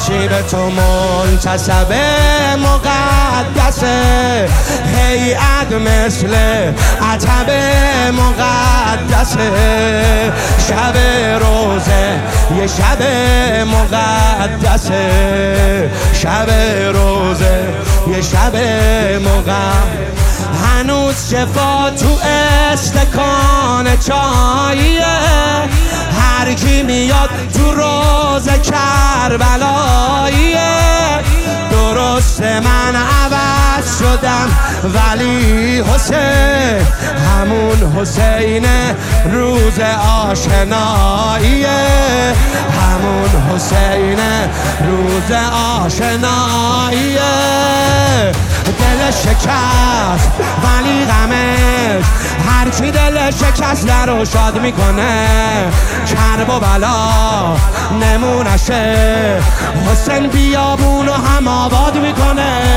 چی به تو منتسب مقدسه، هیئت مثل عتب مقدسه، شب روزه یه شب مقدسه، شب روزه یه شب مقدسه. هنوز شفا تو استکان چاییه، هر کی میاد تو روز کربلاییه. درست من عوض شدم ولی حسین همون حسین روز آشناییه، همون حسین روز آشناییه. دل شکست ولی غمش، هرچی دل شکست رو شاد میکنه. کرب و بلا نمونشه، حسین بیابون و هم آباد میکنه.